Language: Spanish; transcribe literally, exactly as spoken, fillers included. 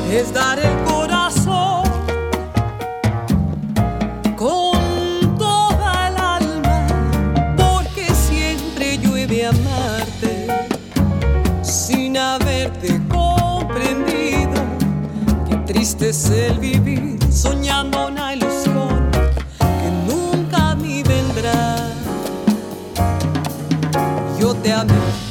es dar el corazón con toda el alma, porque siempre llueve amarte sin haberte comprendido. Qué triste es el vivir soñando una ilusión que nunca a mí vendrá. Yo te amé